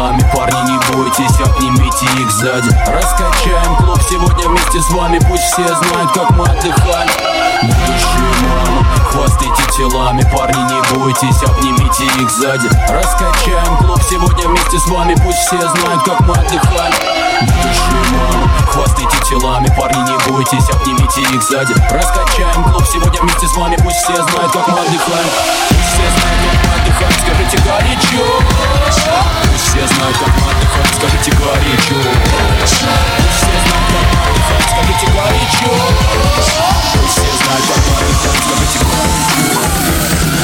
телами, парни, не бойтесь, обнимите их сзади. Раскачаем клуб сегодня вместе с вами, пусть все знают, как мы отдыхаем. Будущие мамы, хвастайте телами, парни, не бойтесь, обнимите их сзади. Раскачаем клуб сегодня вместе с вами, пусть все знают, как мы отдыхаем. Будущие мамы, хвастайте телами, парни, не бойтесь, обнимите их сзади. Раскачаем клуб сегодня вместе с вами, пусть все знают, как мы отдыхаем. Пусть все знают, как мы отдыхаем, скажите горячо. Пусть все знают, как мы отдыхаем, скажите горячо. Пусть все знают, как мы отдыхаем, скажите горячо. Пусть все знают, как мы отдыхаем, скажите горячо.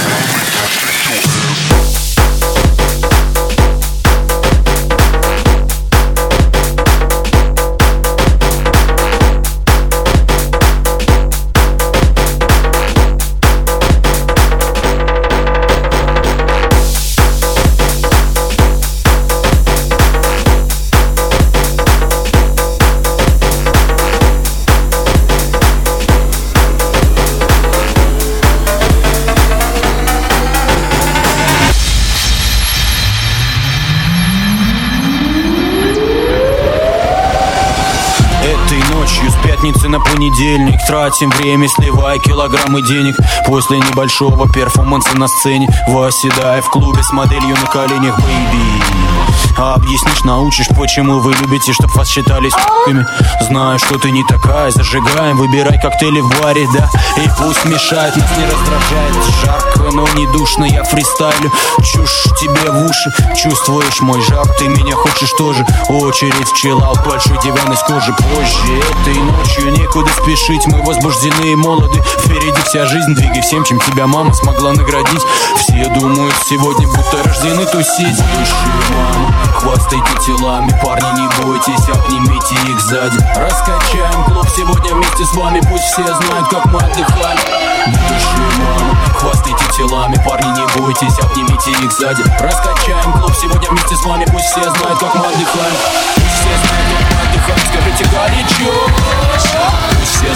На понедельник тратим время, сливая килограммы денег. После небольшого перформанса на сцене восседая в клубе с моделью на коленях, бэйби. А объяснишь, научишь, почему вы любите, чтоб вас считали с***ками. Знаю, что ты не такая, зажигаем, выбирай коктейли в баре, да. И пусть мешает, нас не раздражает. Жарко, но не душно, я фристайлю. Чушь тебе в уши, чувствуешь мой жар. Ты меня хочешь тоже, очередь в чиллаут, большой диван из кожи. Позже этой ночью некуда спешить, мы возбуждены и молоды. Впереди вся жизнь, двигай всем, чем тебя мама смогла наградить. Все думают сегодня, будто рождены тусить. Души, мама, хвастайте телами, парни, не бойтесь, обнимите их сзади. Раскачаем клуб сегодня вместе с вами, пусть все знают, как мы отдыхаем. Будущие мамы, хвастайте телами, парни, не бойтесь, обнимите их сзади. Раскачаем клуб сегодня вместе с вами, пусть все знают, как мы отдыхаем. Пусть все знают, как мы отдыхаем, скажите горячо. Пусть все